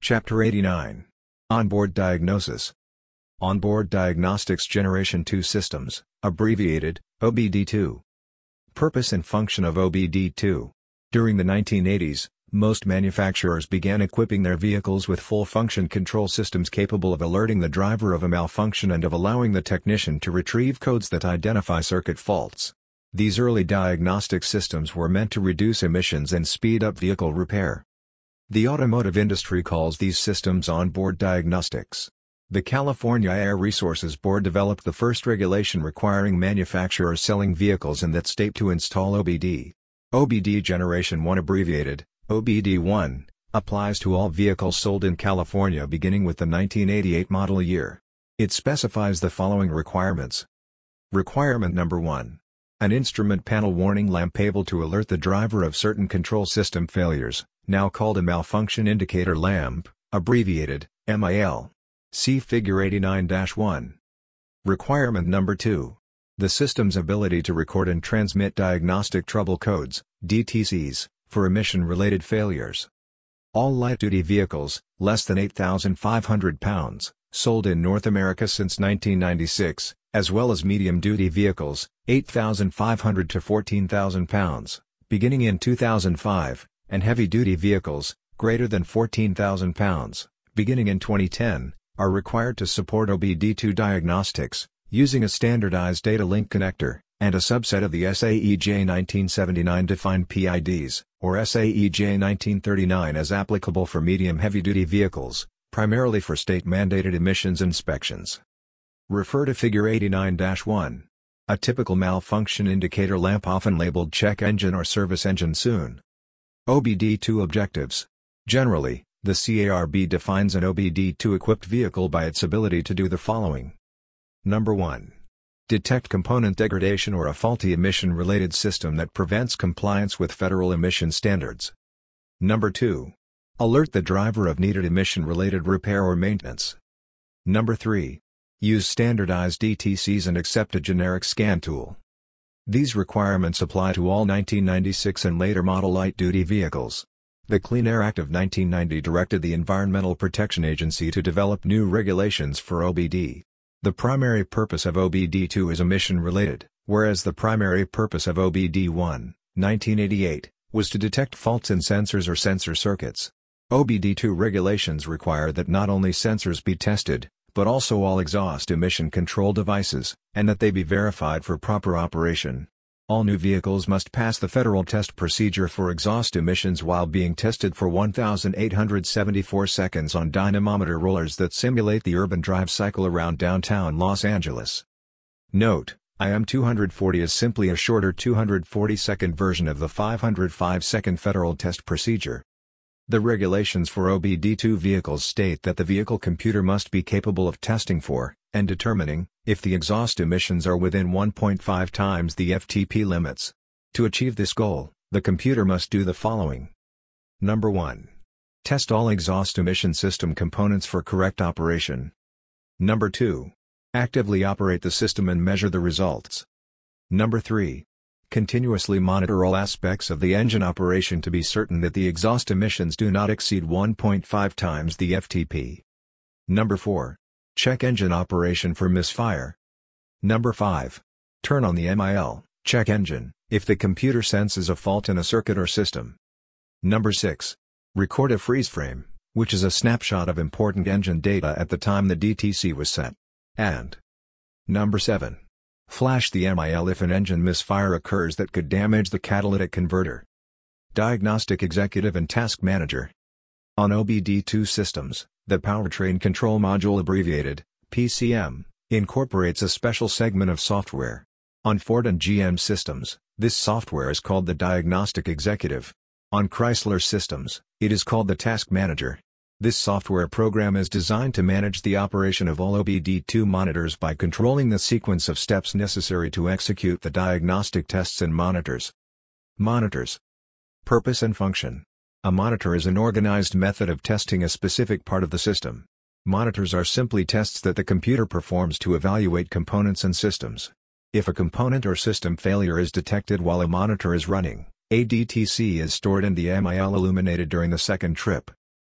Chapter 89. Onboard Diagnosis. Onboard Diagnostics Generation 2 Systems, abbreviated, OBD2. Purpose and function of OBD2. During the 1980s, most manufacturers began equipping their vehicles with full-function control systems capable of alerting the driver of a malfunction and of allowing the technician to retrieve codes that identify circuit faults. These early diagnostic systems were meant to reduce emissions and speed up vehicle repair. The automotive industry calls these systems onboard diagnostics. The California Air Resources Board developed the first regulation requiring manufacturers selling vehicles in that state to install OBD. OBD Generation 1 abbreviated, OBD1, applies to all vehicles sold in California beginning with the 1988 model year. It specifies the following requirements. Requirement number 1. An instrument panel warning lamp able to alert the driver of certain control system failures, now called a malfunction indicator lamp, abbreviated, MIL. See Figure 89-1. Requirement number 2. The system's ability to record and transmit diagnostic trouble codes, DTCs, for emission-related failures. All light-duty vehicles, less than 8,500 pounds, sold in North America since 1996, as well as medium-duty vehicles, 8,500 to 14,000 pounds, beginning in 2005, and heavy-duty vehicles, greater than 14,000 pounds, beginning in 2010, are required to support OBD2 diagnostics, using a standardized data link connector, and a subset of the SAE-J 1979 defined PIDs, or SAE-J 1939 as applicable for medium heavy-duty vehicles, primarily for state-mandated emissions inspections. Refer to Figure 89-1. A typical malfunction indicator lamp often labeled check engine or service engine soon. OBD2 objectives. Generally, the CARB defines an OBD2-equipped vehicle by its ability to do the following. Number 1. Detect component degradation or a faulty emission-related system that prevents compliance with federal emission standards. Number 2. Alert the driver of needed emission-related repair or maintenance. Number 3. Use standardized DTCs and accept a generic scan tool. These requirements apply to all 1996 and later model light-duty vehicles. The Clean Air Act of 1990 directed the Environmental Protection Agency to develop new regulations for OBD. The primary purpose of OBD2 is emission-related, whereas the primary purpose of OBD1, 1988, was to detect faults in sensors or sensor circuits. OBD2 regulations require that not only sensors be tested, but also all exhaust emission control devices, and that they be verified for proper operation. All new vehicles must pass the federal test procedure for exhaust emissions while being tested for 1,874 seconds on dynamometer rollers that simulate the urban drive cycle around downtown Los Angeles. Note, IM240 is simply a shorter 240-second version of the 505-second federal test procedure. The regulations for OBD2 vehicles state that the vehicle computer must be capable of testing for, and determining, if the exhaust emissions are within 1.5 times the FTP limits. To achieve this goal, the computer must do the following. Number 1. Test all exhaust emission system components for correct operation. Number 2. Actively operate the system and measure the results. Number 3. Continuously monitor all aspects of the engine operation to be certain that the exhaust emissions do not exceed 1.5 times the FTP. Number 4. Check engine operation for misfire. Number 5. Turn on the MIL, check engine, if the computer senses a fault in a circuit or system. Number 6. Record a freeze frame, which is a snapshot of important engine data at the time the DTC was set. And Number 7. Flash the MIL if an engine misfire occurs that could damage the catalytic converter. Diagnostic Executive and Task Manager. On OBD2 systems, the Powertrain Control Module abbreviated, PCM, incorporates a special segment of software. On Ford and GM systems, this software is called the Diagnostic Executive. On Chrysler systems, it is called the Task Manager. This software program is designed to manage the operation of all OBD2 monitors by controlling the sequence of steps necessary to execute the diagnostic tests and monitors. Monitors. Purpose and function. A monitor is an organized method of testing a specific part of the system. Monitors are simply tests that the computer performs to evaluate components and systems. If a component or system failure is detected while a monitor is running, a DTC is stored and the MIL illuminated during the second trip.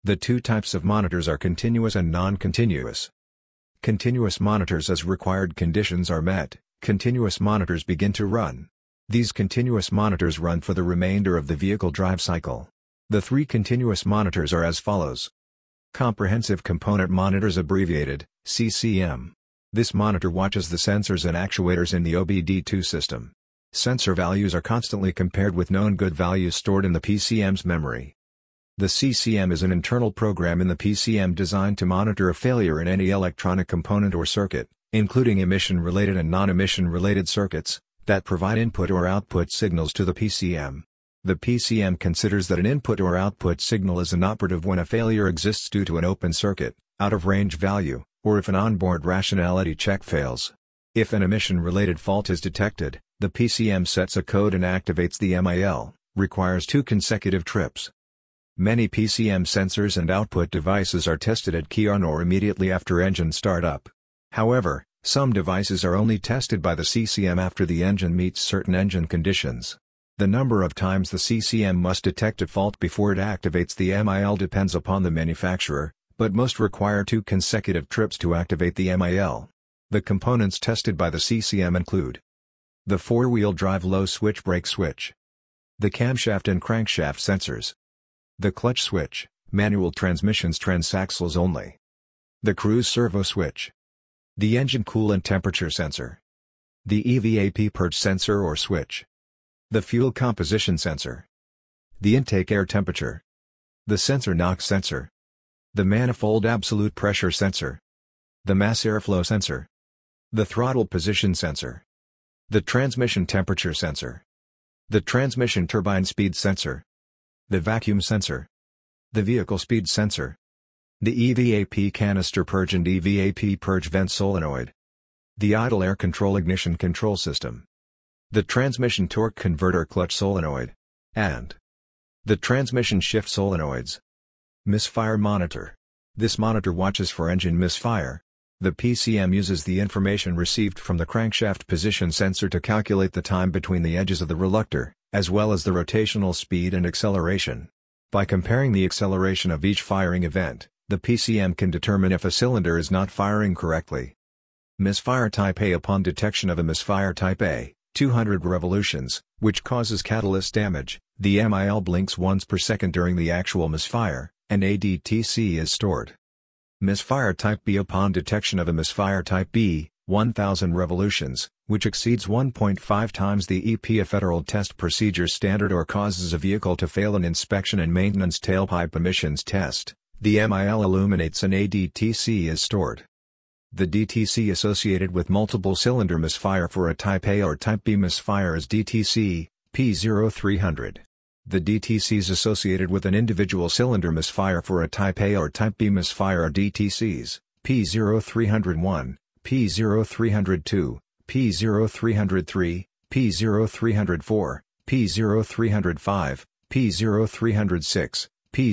The two types of monitors are continuous and non-continuous. Continuous monitors, as required conditions are met, continuous monitors begin to run. These continuous monitors run for the remainder of the vehicle drive cycle. The three continuous monitors are as follows. Comprehensive Component Monitors, abbreviated, CCM. This monitor watches the sensors and actuators in the OBD2 system. Sensor values are constantly compared with known good values stored in the PCM's memory. The CCM is an internal program in the PCM designed to monitor a failure in any electronic component or circuit, including emission-related and non-emission-related circuits, that provide input or output signals to the PCM. The PCM considers that an input or output signal is inoperative when a failure exists due to an open circuit, out-of-range value, or if an onboard rationality check fails. If an emission-related fault is detected, the PCM sets a code and activates the MIL, requires 2 consecutive trips. Many PCM sensors and output devices are tested at key on or immediately after engine startup. However, some devices are only tested by the CCM after the engine meets certain engine conditions. The number of times the CCM must detect a fault before it activates the MIL depends upon the manufacturer, but most require 2 consecutive trips to activate the MIL. The components tested by the CCM include the 4-wheel drive low switch brake switch, the camshaft and crankshaft sensors, the clutch switch, manual transmissions transaxles only, the cruise servo switch, the engine coolant temperature sensor, the EVAP purge sensor or switch, the fuel composition sensor, the intake air temperature, the sensor NOx sensor, the manifold absolute pressure sensor, the mass airflow sensor, the throttle position sensor, the transmission temperature sensor, the transmission turbine speed sensor, the vacuum sensor, the vehicle speed sensor, the EVAP canister purge and EVAP purge vent solenoid, the idle air control ignition control system, the transmission torque converter clutch solenoid, and the transmission shift solenoids. Misfire monitor. This monitor watches for engine misfire. The PCM uses the information received from the crankshaft position sensor to calculate the time between the edges of the reluctor, as well as the rotational speed and acceleration. By comparing the acceleration of each firing event, the PCM can determine if a cylinder is not firing correctly. Misfire type A. Upon detection of a misfire type A, 200 revolutions, which causes catalyst damage, the MIL blinks once per second during the actual misfire, and ADTC is stored. Misfire type B. Upon detection of a misfire type B, 1000 revolutions, which exceeds 1.5 times the EP, a Federal Test Procedure standard, or causes a vehicle to fail an inspection and maintenance tailpipe emissions test, the MIL illuminates and ADTC is stored. The DTC associated with multiple cylinder misfire for a Type A or Type B misfire is DTC, P0300. The DTCs associated with an individual cylinder misfire for a Type A or Type B misfire are DTCs, P0301, P0302, P0303, P0304, P0305, P0306,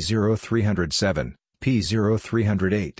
P0307, P0308,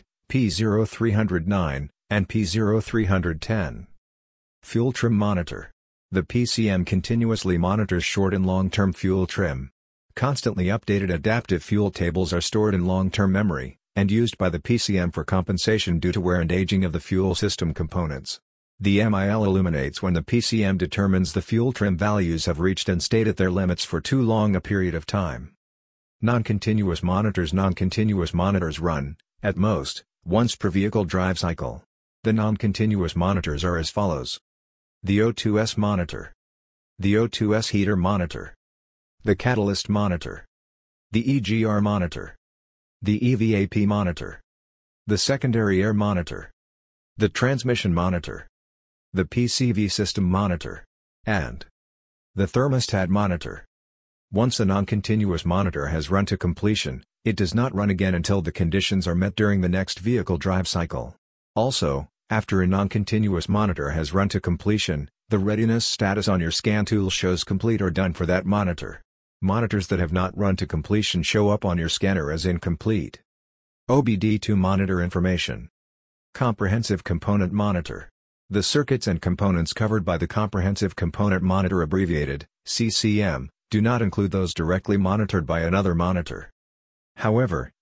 P0309, and P0310. Fuel trim monitor. The PCM continuously monitors short and long-term fuel trim. Constantly updated adaptive fuel tables are stored in long-term memory, and used by the PCM for compensation due to wear and aging of the fuel system components. The MIL illuminates when the PCM determines the fuel trim values have reached and stayed at their limits for too long a period of time. Non-continuous monitors. Non-continuous monitors run, at most, once per vehicle drive cycle. The non-continuous monitors are as follows. The O2S monitor, the O2S heater monitor, the catalyst monitor, the EGR monitor, the EVAP monitor, the secondary air monitor, the transmission monitor, the PCV system monitor, and the thermostat monitor. Once a non-continuous monitor has run to completion, it does not run again until the conditions are met during the next vehicle drive cycle. Also, after a non-continuous monitor has run to completion, the readiness status on your scan tool shows complete or done for that monitor. Monitors that have not run to completion show up on your scanner as incomplete. OBD2 monitor information. Comprehensive Component Monitor. The circuits and components covered by the Comprehensive Component Monitor, abbreviated CCM, do not include those directly monitored by another monitor. However,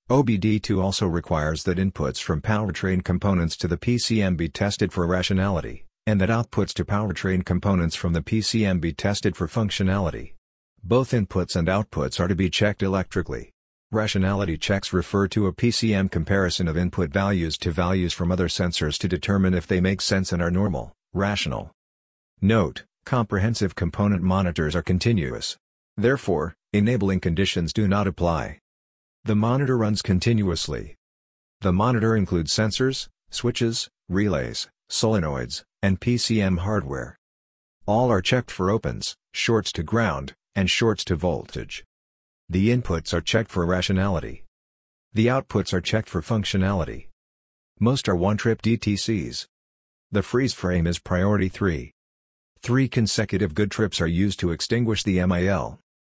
OBD2 also requires that inputs from powertrain components to the PCM be tested for rationality, and that outputs to powertrain components from the PCM be tested for functionality. Both inputs and outputs are to be checked electrically. Rationality checks refer to a PCM comparison of input values to values from other sensors to determine if they make sense and are normal, rational. Note: comprehensive component monitors are continuous. Therefore, enabling conditions do not apply. The monitor runs continuously. The monitor includes sensors, switches, relays, solenoids, and PCM hardware. All are checked for opens, shorts to ground, and shorts to voltage. The inputs are checked for rationality. The outputs are checked for functionality. Most are one-trip DTCs. The freeze frame is priority 3. 3 consecutive good trips are used to extinguish the MIL.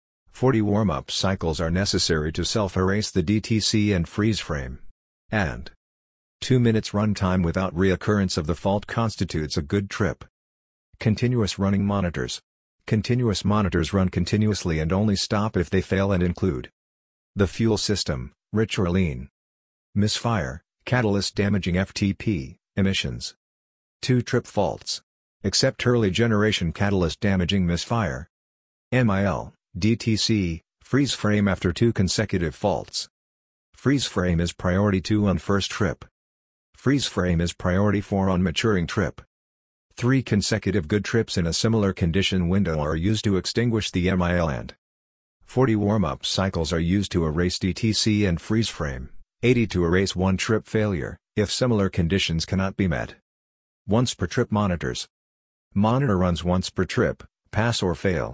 40 warm-up cycles are necessary to self-erase the DTC and freeze frame. And 2 minutes runtime without reoccurrence of the fault constitutes a good trip. Continuous running monitors. Continuous monitors run continuously and only stop if they fail and include the fuel system, rich or lean. Misfire, catalyst damaging FTP, emissions. 2 trip faults. Except early generation catalyst damaging misfire. MIL, DTC, freeze frame after 2 consecutive faults. Freeze frame is priority 2 on first trip. Freeze frame is priority 4 on maturing trip. 3 consecutive good trips in a similar condition window are used to extinguish the MIL and 40 warm-up cycles are used to erase DTC and freeze frame, 80 to erase one trip failure, if similar conditions cannot be met. Once per trip monitors. Monitor runs once per trip, pass or fail.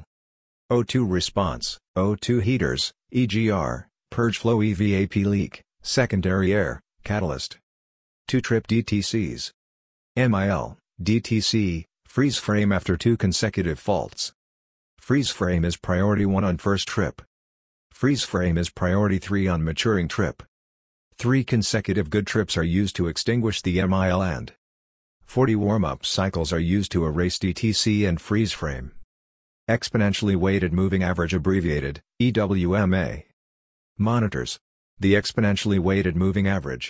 O2 response, O2 heaters, EGR, purge flow EVAP leak, secondary air, catalyst. 2 trip DTCs. MIL, DTC, freeze frame after 2 consecutive faults. Freeze frame is priority 1 on first trip. Freeze frame is priority 3 on maturing trip. 3 consecutive good trips are used to extinguish the MIL and 40 warm-up cycles are used to erase DTC and freeze frame. Exponentially weighted moving average abbreviated, EWMA. Monitors. The exponentially weighted moving average,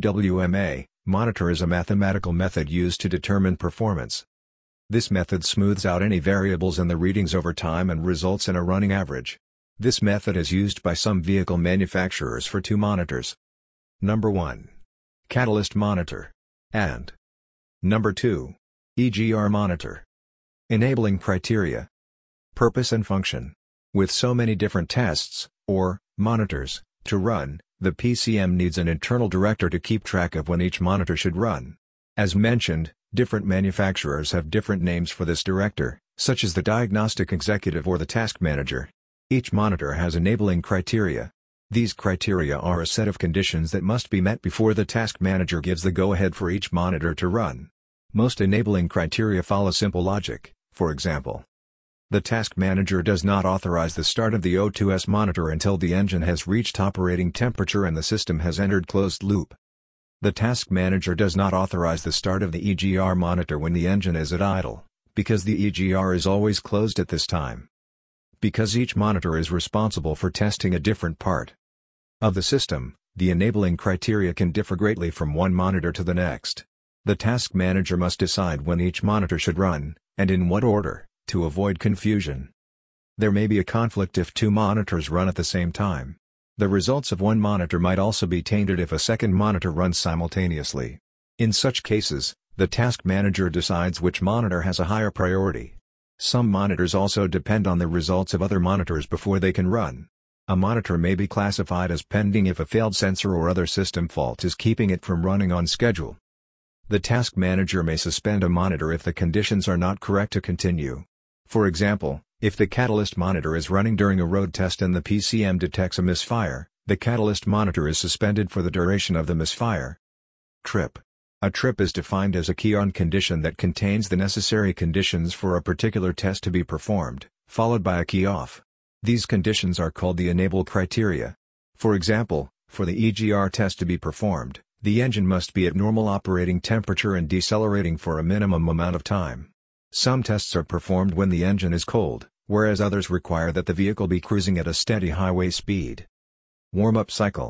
EWMA, monitor is a mathematical method used to determine performance. This method smooths out any variables in the readings over time and results in a running average. This method is used by some vehicle manufacturers for 2 monitors. Number 1. Catalyst monitor. And Number 2. EGR monitor. Enabling criteria. Purpose and function. With so many different tests, or monitors, to run, the PCM needs an internal director to keep track of when each monitor should run. As mentioned, different manufacturers have different names for this director, such as the diagnostic executive or the task manager. Each monitor has enabling criteria. These criteria are a set of conditions that must be met before the task manager gives the go-ahead for each monitor to run. Most enabling criteria follow simple logic. For example, the task manager does not authorize the start of the O2S monitor until the engine has reached operating temperature and the system has entered closed loop. The task manager does not authorize the start of the EGR monitor when the engine is at idle, because the EGR is always closed at this time. Because each monitor is responsible for testing a different part of the system, the enabling criteria can differ greatly from one monitor to the next. The task manager must decide when each monitor should run, and in what order, to avoid confusion. There may be a conflict if 2 monitors run at the same time. The results of one monitor might also be tainted if a second monitor runs simultaneously. In such cases, the task manager decides which monitor has a higher priority. Some monitors also depend on the results of other monitors before they can run. A monitor may be classified as pending if a failed sensor or other system fault is keeping it from running on schedule. The task manager may suspend a monitor if the conditions are not correct to continue. For example, if the catalyst monitor is running during a road test and the PCM detects a misfire, the catalyst monitor is suspended for the duration of the misfire. Trip. A trip is defined as a key-on condition that contains the necessary conditions for a particular test to be performed, followed by a key-off. These conditions are called the enable criteria. For example, for the EGR test to be performed, the engine must be at normal operating temperature and decelerating for a minimum amount of time. Some tests are performed when the engine is cold, whereas others require that the vehicle be cruising at a steady highway speed. Warm-up cycle.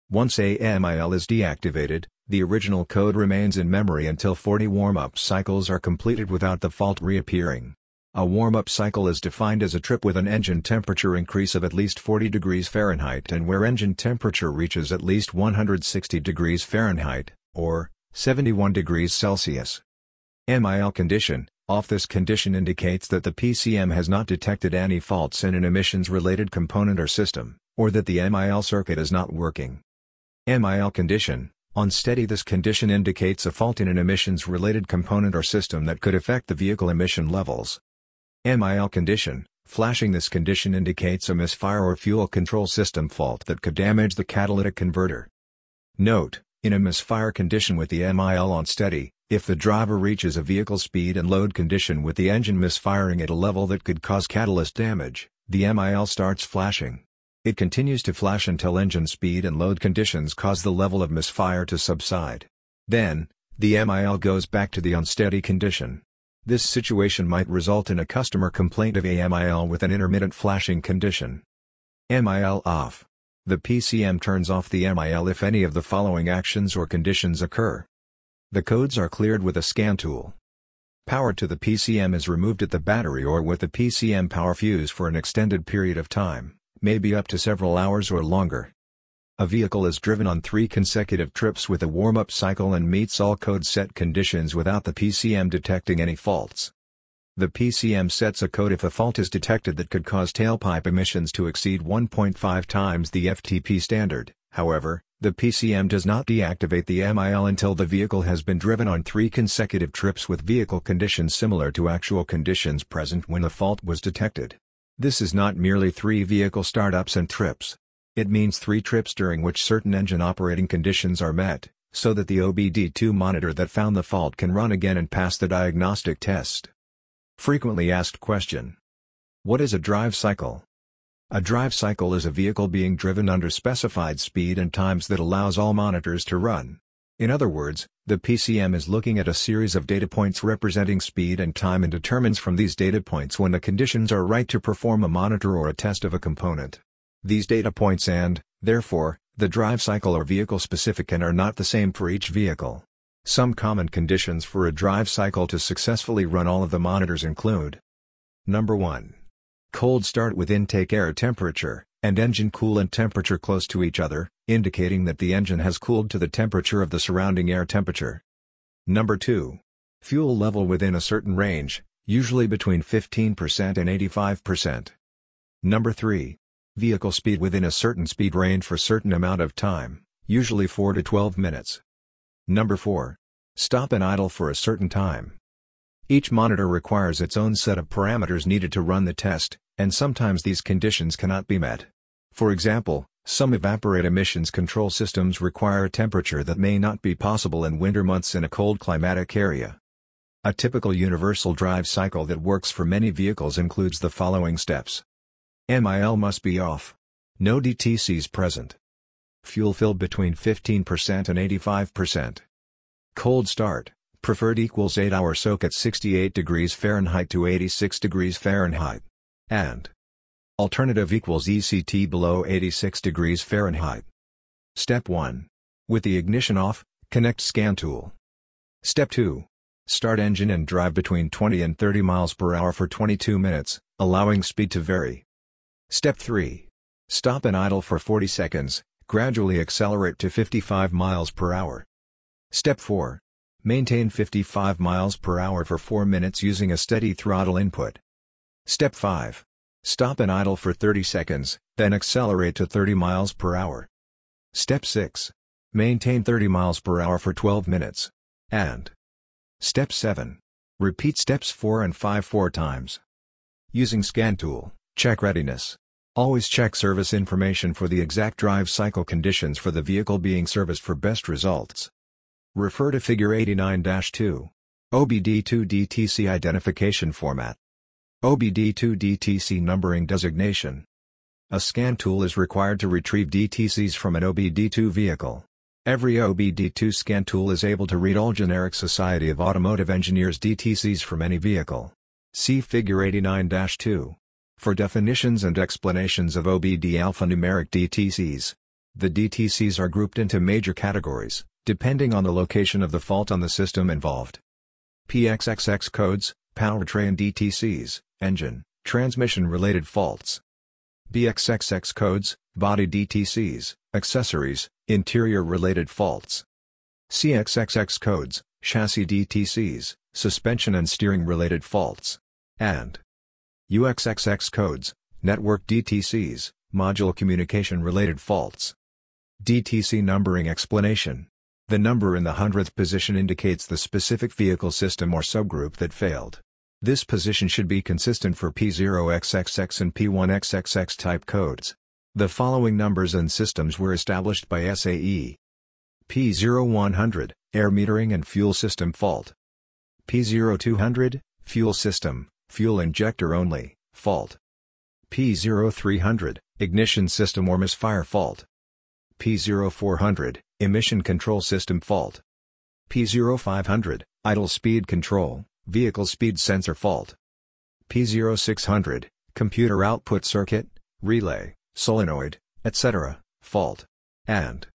Once a MIL is deactivated, the original code remains in memory until 40 warm-up cycles are completed without the fault reappearing. A warm-up cycle is defined as a trip with an engine temperature increase of at least 40 degrees Fahrenheit and where engine temperature reaches at least 160 degrees Fahrenheit, or 71 degrees Celsius. MIL condition: off. This condition indicates that the PCM has not detected any faults in an emissions-related component or system, or that the MIL circuit is not working. MIL condition: on. Steady. This condition indicates a fault in an emissions-related component or system that could affect the vehicle emission levels. MIL condition: flashing. This condition indicates a misfire or fuel control system fault that could damage the catalytic converter. Note: in a misfire condition with the MIL on steady, if the driver reaches a vehicle speed and load condition with the engine misfiring at a level that could cause catalyst damage, the MIL starts flashing. It continues to flash until engine speed and load conditions cause the level of misfire to subside. Then, the MIL goes back to the unsteady condition. This situation might result in a customer complaint of a MIL with an intermittent flashing condition. MIL off. The PCM turns off the MIL if any of the following actions or conditions occur. The codes are cleared with a scan tool. Power to the PCM is removed at the battery or with the PCM power fuse for an extended period of time, maybe up to several hours or longer. A vehicle is driven on 3 consecutive trips with a warm-up cycle and meets all code set conditions without the PCM detecting any faults. The PCM sets a code if a fault is detected that could cause tailpipe emissions to exceed 1.5 times the FTP standard. However, the PCM does not deactivate the MIL until the vehicle has been driven on 3 consecutive trips with vehicle conditions similar to actual conditions present when the fault was detected. This is not merely 3 vehicle startups and trips. It means 3 trips during which certain engine operating conditions are met, so that the OBD2 monitor that found the fault can run again and pass the diagnostic test. Frequently asked question: what is a drive cycle? A drive cycle is a vehicle being driven under specified speed and times that allows all monitors to run. In other words, the PCM is looking at a series of data points representing speed and time and determines from these data points when the conditions are right to perform a monitor or a test of a component. These data points and, therefore, the drive cycle are vehicle-specific and are not the same for each vehicle. Some common conditions for a drive cycle to successfully run all of the monitors include: Number 1. Cold start with intake air temperature, and engine coolant temperature close to each other, indicating that the engine has cooled to the temperature of the surrounding air temperature. Number 2. Fuel level within a certain range, usually between 15% and 85%. Number 3. Vehicle speed within a certain speed range for certain amount of time, usually 4 to 12 minutes. Number 4. Stop and idle for a certain time. Each monitor requires its own set of parameters needed to run the test, and sometimes these conditions cannot be met. For example, some evaporate emissions control systems require a temperature that may not be possible in winter months in a cold climatic area. A typical universal drive cycle that works for many vehicles includes the following steps. MIL must be off. No DTCs present. Fuel filled between 15% and 85%. Cold start, preferred equals 8-hour soak at 68 degrees Fahrenheit to 86 degrees Fahrenheit. And alternative equals ECT below 86 degrees Fahrenheit. Step 1. With the ignition off, connect scan tool. Step 2. Start engine and drive between 20 and 30 miles per hour for 22 minutes, allowing speed to vary. Step 3. Stop and idle for 40 seconds, gradually accelerate to 55 miles per hour. Step 4. Maintain 55 miles per hour for 4 minutes using a steady throttle input. Step 5. Stop and idle for 30 seconds, then accelerate to 30 miles per hour. Step 6. Maintain 30 miles per hour for 12 minutes. And Step 7. Repeat steps 4 and 5 4 times. Using scan tool, check readiness. Always check service information for the exact drive cycle conditions for the vehicle being serviced for best results. Refer to Figure 89-2. OBD2 DTC Identification Format. OBD2 DTC Numbering Designation. A scan tool is required to retrieve DTCs from an OBD2 vehicle. Every OBD2 scan tool is able to read all generic Society of Automotive Engineers DTCs from any vehicle. See Figure 89-2. For definitions and explanations of OBD alphanumeric DTCs. The DTCs are grouped into major categories, depending on the location of the fault on the system involved. PXXX codes, powertrain DTCs, engine, transmission-related faults. BXXX codes, body DTCs, accessories, interior-related faults. CXXX codes, chassis DTCs, suspension and steering-related faults. And UXXX codes, network DTCs, module communication-related faults. DTC numbering explanation. The number in the 100th position indicates the specific vehicle system or subgroup that failed. This position should be consistent for P0XXX and P1XXX type codes. The following numbers and systems were established by SAE. P0100, air metering and fuel system fault. P0200, fuel system, fuel injector only, fault. P0300, ignition system or misfire fault. P0400, emission control system fault. P0500, idle speed control, vehicle speed sensor fault. P0600, computer output circuit, relay, solenoid, etc., fault. And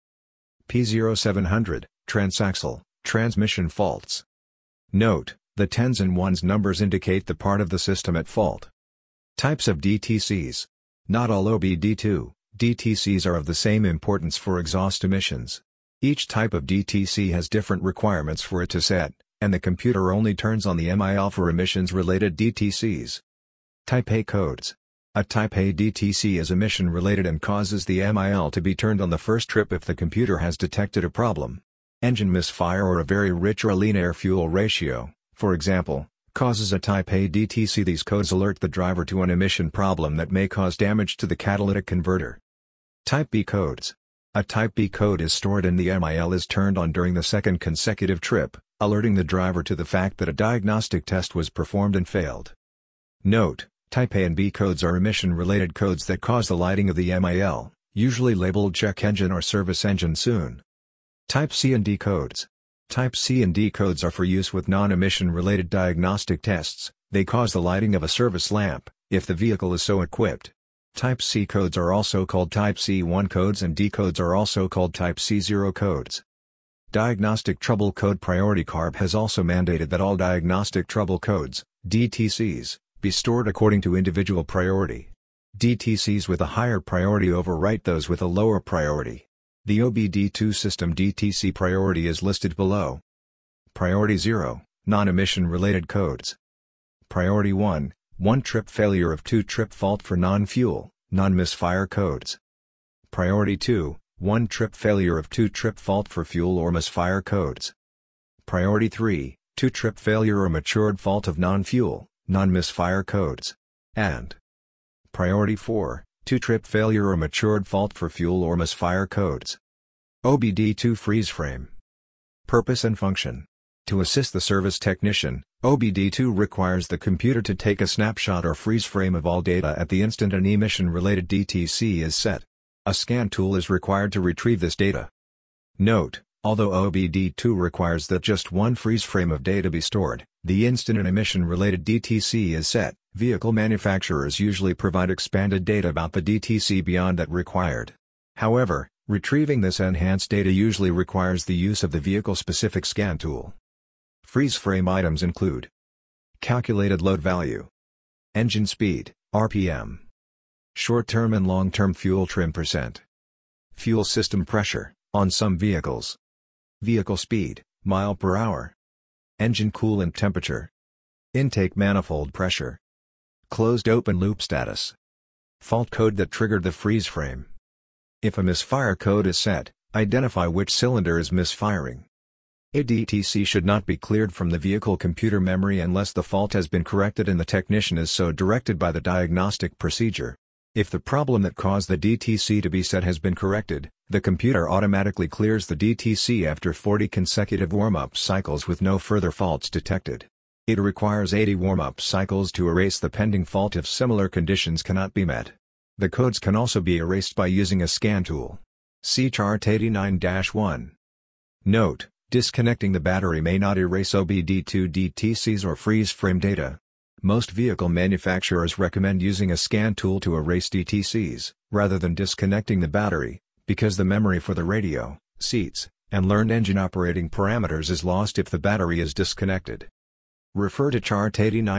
P0700, transaxle, transmission faults. Note, the tens and ones numbers indicate the part of the system at fault. Types of DTCs. Not all OBD2 DTCs are of the same importance for exhaust emissions. Each type of DTC has different requirements for it to set, and the computer only turns on the MIL for emissions-related DTCs. Type A codes. A Type A DTC is emission-related and causes the MIL to be turned on the first trip if the computer has detected a problem. Engine misfire or a very rich or lean air-fuel ratio, for example, causes a Type A DTC. These codes alert the driver to an emission problem that may cause damage to the catalytic converter. Type B codes. A Type B code is stored and the MIL is turned on during the second consecutive trip, alerting the driver to the fact that a diagnostic test was performed and failed. Note, Type A and B codes are emission-related codes that cause the lighting of the MIL, usually labeled check engine or service engine soon. Type C and D codes. Type C and D codes are for use with non-emission-related diagnostic tests. They cause the lighting of a service lamp, if the vehicle is so equipped. Type C codes are also called Type C1 codes and D codes are also called Type C0 codes. Diagnostic Trouble Code. Priority CARB has also mandated that all diagnostic trouble codes, DTCs, be stored according to individual priority. DTCs with a higher priority overwrite those with a lower priority. The OBD2 system DTC priority is listed below. Priority 0, non-emission-related codes. Priority 1, one-trip failure of two-trip fault for non-fuel, non-misfire codes. Priority 2, one-trip failure of two-trip fault for fuel or misfire codes. Priority 3, two-trip failure or matured fault of non-fuel, non-misfire codes. And Priority 4, two-trip failure or matured fault for fuel or misfire codes. OBD2 freeze frame. Purpose and function. To assist the service technician, OBD2 requires the computer to take a snapshot or freeze frame of all data at the instant an emission-related DTC is set. A scan tool is required to retrieve this data. Note, although OBD2 requires that just one freeze frame of data be stored, the instant an emission-related DTC is set, vehicle manufacturers usually provide expanded data about the DTC beyond that required. However, retrieving this enhanced data usually requires the use of the vehicle-specific scan tool. Freeze frame items include calculated load value, engine speed, RPM, short-term and long-term fuel trim %, fuel system pressure, on some vehicles, vehicle speed, mile per hour, engine coolant temperature, intake manifold pressure, closed open loop status, fault code that triggered the freeze frame. If a misfire code is set, identify which cylinder is misfiring. A DTC should not be cleared from the vehicle computer memory unless the fault has been corrected and the technician is so directed by the diagnostic procedure. If the problem that caused the DTC to be set has been corrected, the computer automatically clears the DTC after 40 consecutive warm-up cycles with no further faults detected. It requires 80 warm-up cycles to erase the pending fault if similar conditions cannot be met. The codes can also be erased by using a scan tool. See Chart 89-1. Note, disconnecting the battery may not erase OBD2 DTCs or freeze frame data. Most vehicle manufacturers recommend using a scan tool to erase DTCs, rather than disconnecting the battery, because the memory for the radio, seats, and learned engine operating parameters is lost if the battery is disconnected. Refer to Chart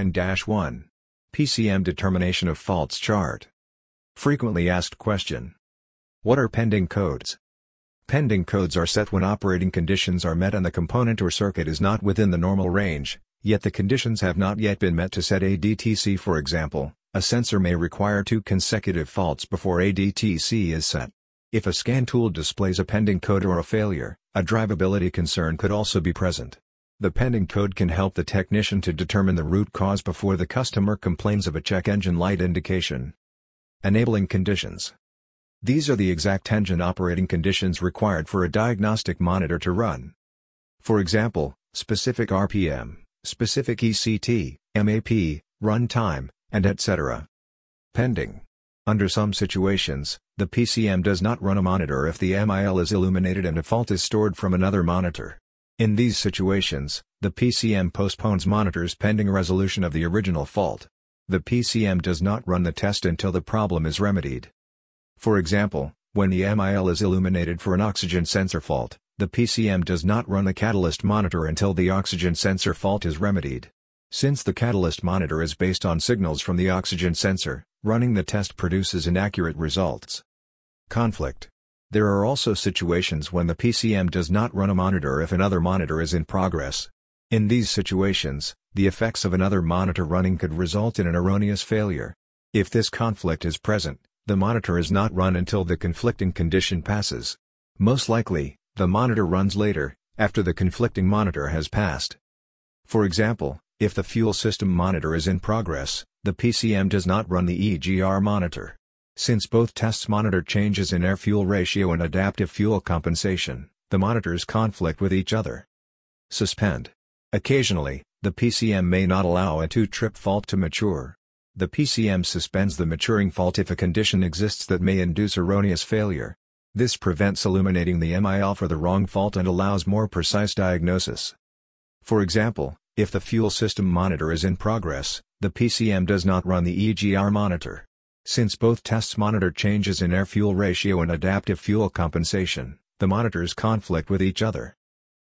89-1. PCM Determination of Faults Chart. Frequently asked question. What are pending codes? Pending codes are set when operating conditions are met and the component or circuit is not within the normal range, yet the conditions have not yet been met to set ADTC. For example, a sensor may require 2 consecutive faults before ADTC is set. If a scan tool displays a pending code or a failure, a drivability concern could also be present. The pending code can help the technician to determine the root cause before the customer complains of a check engine light indication. Enabling conditions. These are the exact engine operating conditions required for a diagnostic monitor to run. For example, specific RPM, specific ECT, MAP, run time, and etc. Pending. Under some situations, the PCM does not run a monitor if the MIL is illuminated and a fault is stored from another monitor. In these situations, the PCM postpones monitors pending resolution of the original fault. The PCM does not run the test until the problem is remedied. For example, when the MIL is illuminated for an oxygen sensor fault, the PCM does not run the catalyst monitor until the oxygen sensor fault is remedied. Since the catalyst monitor is based on signals from the oxygen sensor, running the test produces inaccurate results. Conflict. There are also situations when the PCM does not run a monitor if another monitor is in progress. In these situations, the effects of another monitor running could result in an erroneous failure. If this conflict is present, the monitor is not run until the conflicting condition passes. Most likely, the monitor runs later, after the conflicting monitor has passed. For example, if the fuel system monitor is in progress, the PCM does not run the EGR monitor. Since both tests monitor changes in air-fuel ratio and adaptive fuel compensation, the monitors conflict with each other. Suspend. Occasionally, the PCM may not allow a 2-trip fault to mature. The PCM suspends the maturing fault if a condition exists that may induce erroneous failure. This prevents illuminating the MIL for the wrong fault and allows more precise diagnosis. For example, if the fuel system monitor is in progress, the PCM does not run the EGR monitor. Since both tests monitor changes in air-fuel ratio and adaptive fuel compensation, the monitors conflict with each other.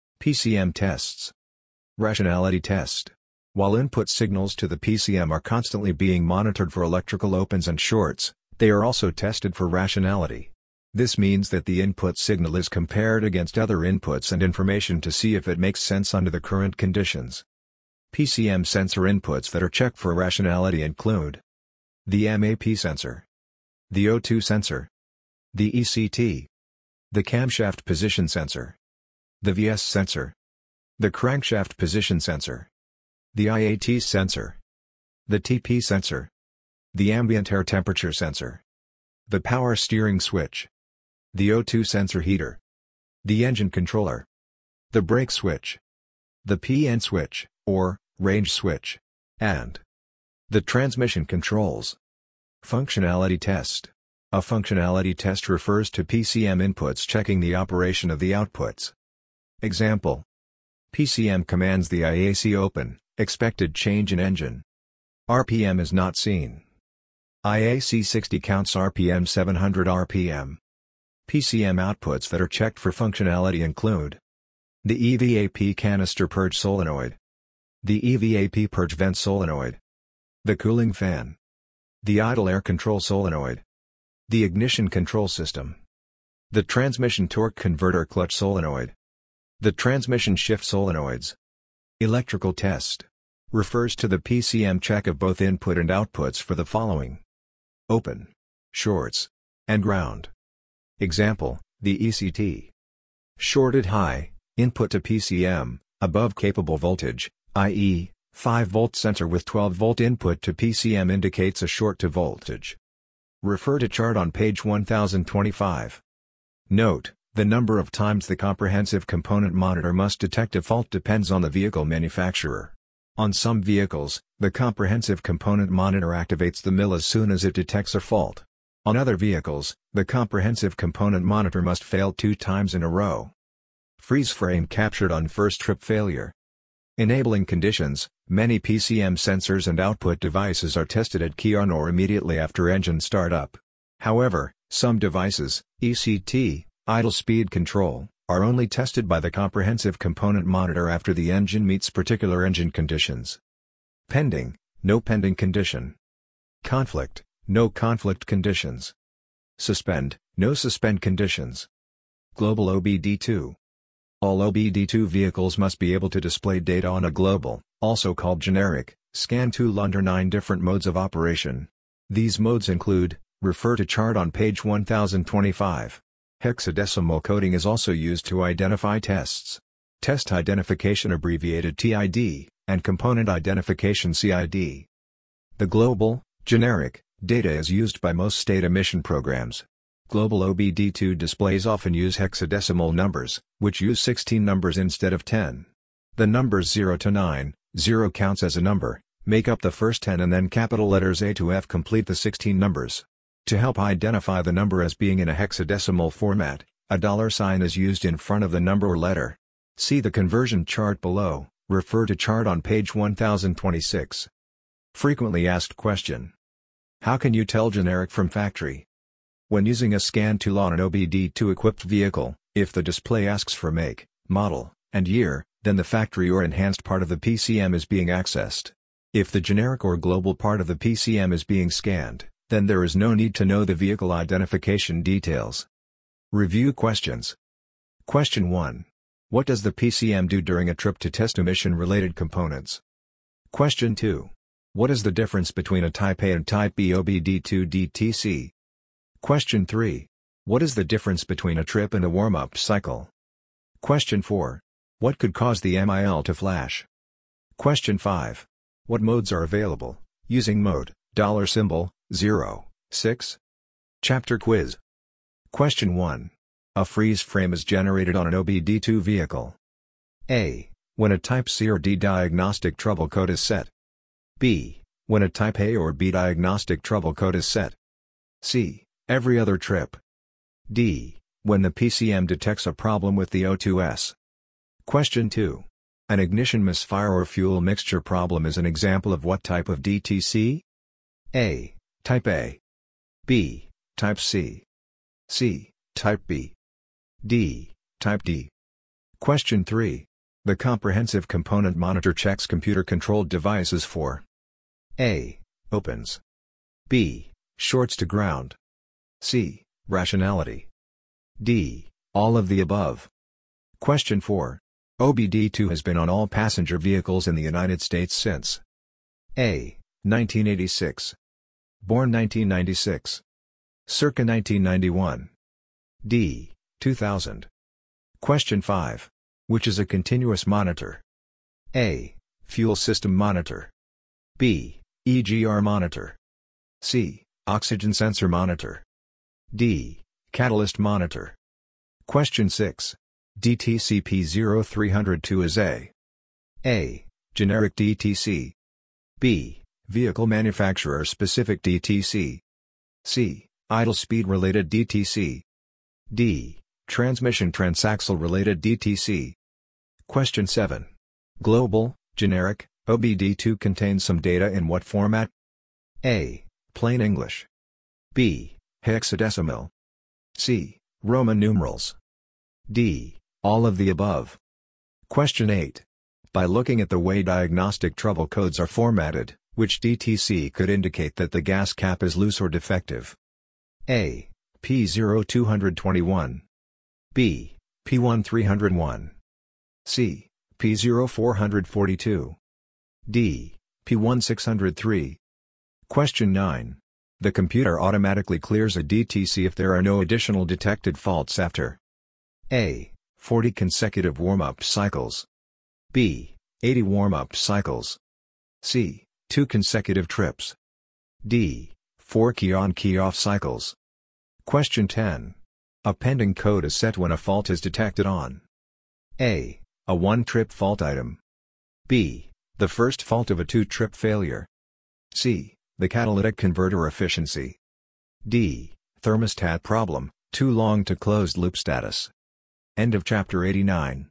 PCM tests. Rationality test. While input signals to the PCM are constantly being monitored for electrical opens and shorts, they are also tested for rationality. This means that the input signal is compared against other inputs and information to see if it makes sense under the current conditions. PCM sensor inputs that are checked for rationality include the MAP sensor, the O2 sensor, the ECT, the camshaft position sensor, the VS sensor, the crankshaft position sensor, the IAT sensor, the TP sensor, the ambient air temperature sensor, the power steering switch, the O2 sensor heater, the engine controller, the brake switch, the PN switch, or range switch, and the transmission controls. Functionality test. A functionality test refers to PCM inputs checking the operation of the outputs. Example. PCM commands the IAC open, expected change in engine. RPM is not seen. IAC 60 counts RPM 700 RPM. PCM outputs that are checked for functionality include the EVAP canister purge solenoid, the EVAP purge vent solenoid, the cooling fan, the idle air control solenoid, the ignition control system, the transmission torque converter clutch solenoid, the transmission shift solenoids. Electrical test refers to the PCM check of both input and outputs for the following: open, shorts, and ground. Example, the ECT. Shorted high, input to PCM, above capable voltage, i.e., 5-volt sensor with 12-volt input to PCM indicates a short to voltage. Refer to chart on page 1025. Note, the number of times the comprehensive component monitor must detect a fault depends on the vehicle manufacturer. On some vehicles, the comprehensive component monitor activates the MIL as soon as it detects a fault. On other vehicles, the comprehensive component monitor must fail 2 times in a row. Freeze frame captured on first trip failure. Enabling conditions. Many PCM sensors and output devices are tested at key on or immediately after engine startup. However, Some devices, ECT, idle speed control, are only tested by the Comprehensive Component Monitor after the engine meets particular engine conditions. Pending, no pending condition. Conflict, no conflict conditions. Suspend, no suspend conditions. Global OBD2. All OBD2 vehicles must be able to display data on a global, also called generic, scan tool under 9 different modes of operation. These modes include: refer to chart on page 1025. Hexadecimal coding is also used to identify tests. Test identification abbreviated TID, and component identification CID. The global, generic, data is used by most state emission programs. Global OBD2 displays often use hexadecimal numbers, which use 16 numbers instead of 10. The numbers 0 to 9, 0 counts as a number, make up the first 10 and then capital letters A to F complete the 16 numbers. To help identify the number as being in a hexadecimal format, a $sign is used in front of the number or letter. See the conversion chart below, refer to chart on page 1026. Frequently asked question. How can you tell generic from factory? When using a scan tool on an OBD2 equipped vehicle, if the display asks for make, model, and year, then the factory or enhanced part of the PCM is being accessed. If the generic or global part of the PCM is being scanned, then there is no need to know the vehicle identification details. Review questions. Question 1. What does the PCM do during a trip to test emission-related components? Question 2. What is the difference between a Type A and Type B OBD2 DTC? Question 3. What is the difference between a trip and a warm-up cycle? Question 4. What could cause the MIL to flash? Question 5. What modes are available, using mode, $symbol, 0, 6? Chapter quiz. Question 1. A freeze frame is generated on an OBD2 vehicle. A. When a Type C or D diagnostic trouble code is set. B. When a Type A or B diagnostic trouble code is set. C. Every other trip. D. When the PCM detects a problem with the O2S. Question 2. An ignition misfire or fuel mixture problem is an example of what type of DTC? A. Type A. B. Type C. C. Type B. D. Type D. Question 3. The Comprehensive Component Monitor checks computer-controlled devices for A. Opens. B. Shorts to ground. C. Rationality. D. All of the above. Question 4. OBD2 has been on all passenger vehicles in the United States since A. 1986. Born 1996. Circa 1991. D. 2000. Question 5. Which is a continuous monitor? A. Fuel system monitor. B. EGR monitor. C. Oxygen sensor monitor. D. Catalyst monitor. Question 6. DTC P0302 is A. Generic DTC. B. Vehicle manufacturer specific DTC. C. Idle speed related DTC. D. Transmission transaxle related DTC. Question 7. Global, generic, OBD2 contains some data in what format? A. Plain English. B. Hexadecimal. C. Roman numerals. D. All of the above. Question 8. By looking at the way diagnostic trouble codes are formatted, which DTC could indicate that the gas cap is loose or defective? A. P0221. B. P1301. C. P0442. D. P1603. Question 9. The computer automatically clears a DTC if there are no additional detected faults after A. 40 consecutive warm-up cycles. B. 80 warm-up cycles. C. 2 consecutive trips. D. 4 key-on key-off cycles. Question 10. A pending code is set when a fault is detected on A. A one-trip fault item. B. The first fault of a two-trip failure. C. The catalytic converter efficiency. D. Thermostat problem, too long to closed loop status. End of chapter 89.